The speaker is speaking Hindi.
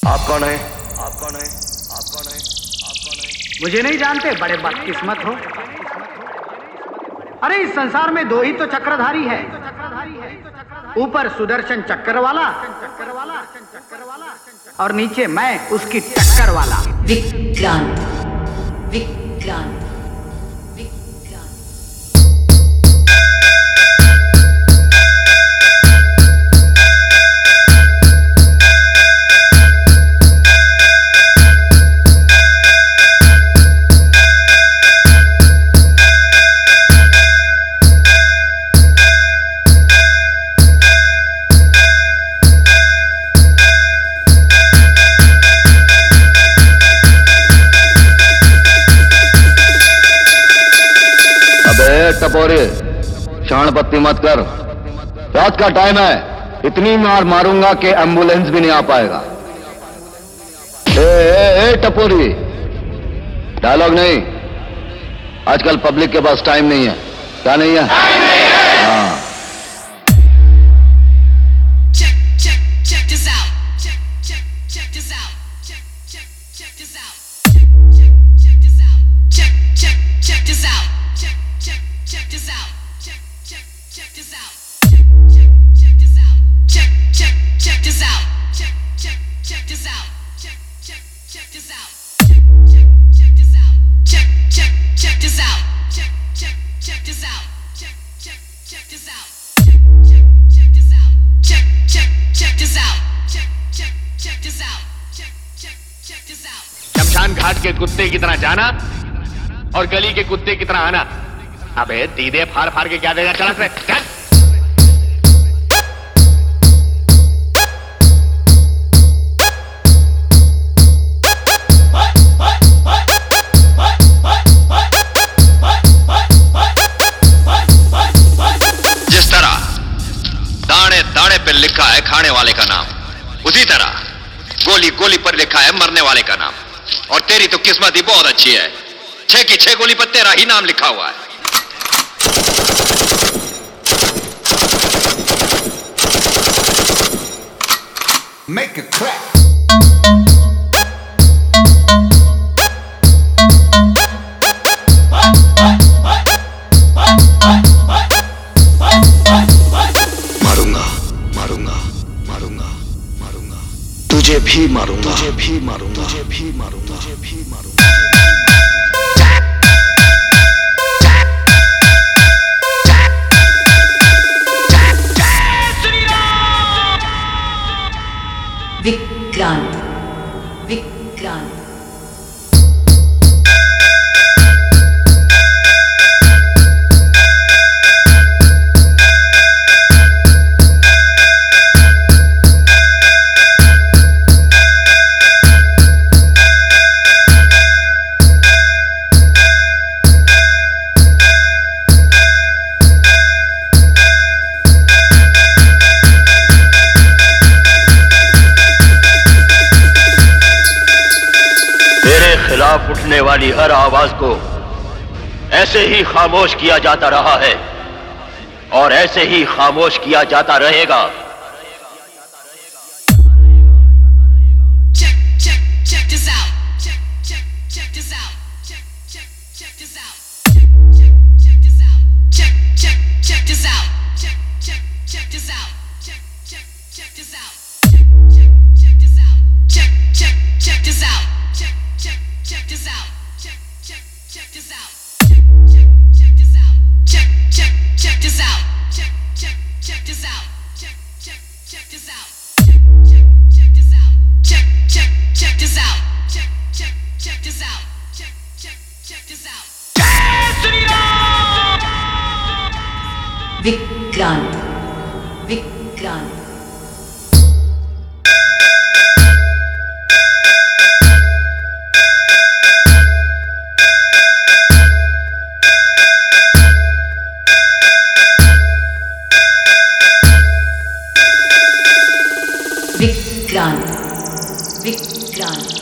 आप कौन है? आप कौन है? आप कौन है? आप कौन है? मुझे नहीं जानते, बड़े बदकिस्मत हो। अरे इस संसार में दो ही तो चक्रधारी है, ऊपर सुदर्शन चक्कर वाला और नीचे मैं उसकी टक्कर वाला। विक्रांत, विक्रांत, टपोरी, शाणपत्ती मत कर। रात का टाइम है, इतनी मार मारूंगा कि एम्बुलेंस भी नहीं आ पाएगा। ए टपोरी, डायलॉग नहीं। आजकल पब्लिक के पास टाइम नहीं है। क्या नहीं है? हाँ। शमशान घाट के कुत्ते की तरह जाना और गली के कुत्ते की तरह आना। अबे दीदे फाड़ फाड़ के क्या देगा? चला से चल। जिस तरह दाने दाने पे लिखा है खाने वाले का नाम, उसी तरह गोली गोली पर लिखा है मरने वाले का नाम। और तेरी तो किस्मत ही बहुत अच्छी है, 6 की 6 गोली पर तेरा ही नाम लिखा हुआ है। Make a crack. मारूंगा, मारूंगा, मारूंगा, मारूंगा, तुझे भी मारूंगा, तुझे भी मारूंगा, तुझे भी मारूंगा, तुझे भी मारूंगा। विक्रांत, विक्रांत, खिलाफ उठने वाली हर आवाज को ऐसे ही खामोश किया जाता रहा है और ऐसे ही खामोश किया जाता रहेगा। विक्रांत, विक्रांत, विक्रांत, विक्रांत।